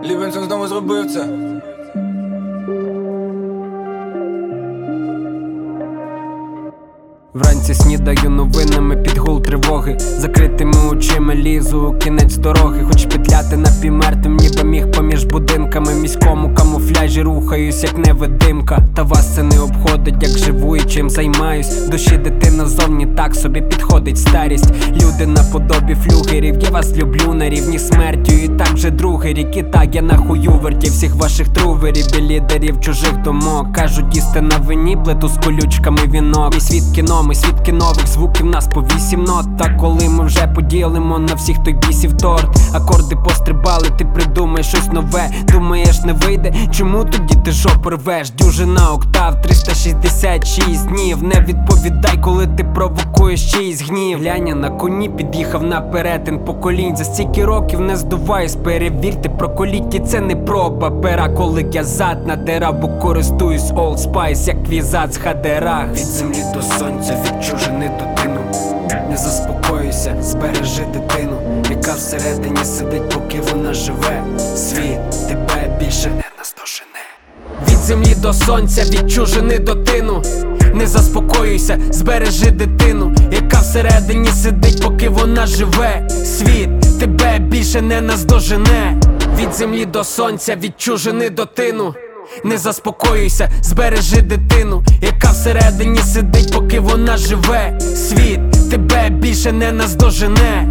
Лівенсон знову зробив це. Вранці снідаю новинами під гул тривоги. Закритими очима лізу у кінець дороги. Хоч петляти напівмертвим, ніби міг поміж будинками. В міському камуфляжі рухаюсь, як невидимка. Та вас це не обходить, як живу і чим займаюсь. Душі дитина зовні так собі підходить старість. Люди наподобі флюгерів, я вас люблю на рівні смертю. І так вже другий рік, і так я на хую верті всіх ваших труверів і лідерів чужих думок. Кажуть, їсти на вині, плету з колючками вінок. Мій світ кіно, ми свідки нових звуків, нас по 8 нот. Та коли ми вже поділимо на всіх той бісів торт. Акорди пострибали, ти придумай щось нове. Думаєш, не вийде? Чому тоді ти жопу рвеш? Дюжина октав, 366 днів. Не відповідай, коли ти провокуєш чийсь гнів. Глянь, на коні під'їхав на перетин поколінь. За стільки років не здуваюсь, перевірте, проколіть. І це не проба пера, коли я зад надирав. Бо користуюсь Old Spice, як візат з хадерах. Від землі до сонця, відчужений дитину. Не заспокоюйся, збережи дитину, яка всередині сидить, поки вона живе. Світ тебе більше не наздожене. Від землі до сонця, відчужений дитину. Не заспокоюйся, збережи дитину, яка всередині сидить, поки вона живе. Світ тебе більше не наздожене. Від землі до сонця, відчужений дитину. Не заспокоюйся, збережи дитину, яка всередині сидить, поки вона живе. Світ тебе більше не наздожене.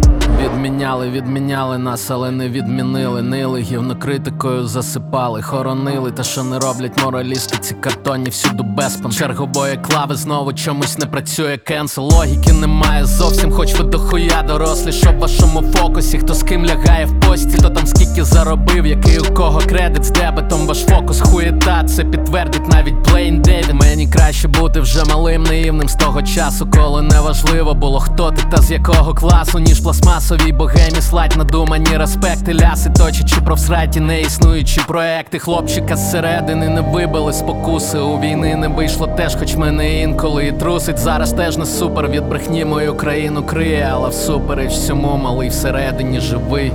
Відміняли нас, але не відмінили. Нили, гівнокритикою засипали, хоронили. Та що не роблять моралісти, ці картонні всюду безпан. Чергової клави знову чомусь не працює кенсел. Логіки немає зовсім, хоч ви дохуя дорослі. Що в вашому фокусі, хто з ким лягає в пості, хто там скільки заробив, який у кого кредит з дебетом. Ваш фокус хуєта, це підтвердить навіть Блейн Девід. Мені краще бути вже малим, наївним з того часу, коли неважливо було хто ти та з якого класу, ніж пластмасовій богемі слать надумані респекти, ляси точачи про всраті неіснуючі проекти. Хлопчика зсередини не вибили спокуси, у війни не вийшло теж, хоч мене інколи і трусить. Зараз теж не супер, від брехні мою країну криє, але всупереч всьому малий всередині живий.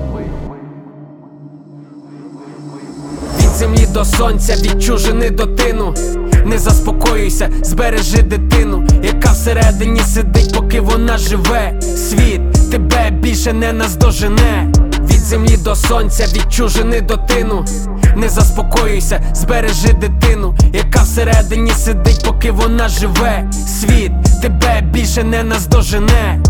Від землі до сонця, відчужений дитину. Не заспокоюйся, збережи дитину, яка всередині сидить, поки вона живе. Світ тебе більше не наздожене. Від землі до сонця, відчужений дитину. Не заспокоюйся, збережи дитину, яка всередині сидить, поки вона живе. Світ тебе більше не наздожене.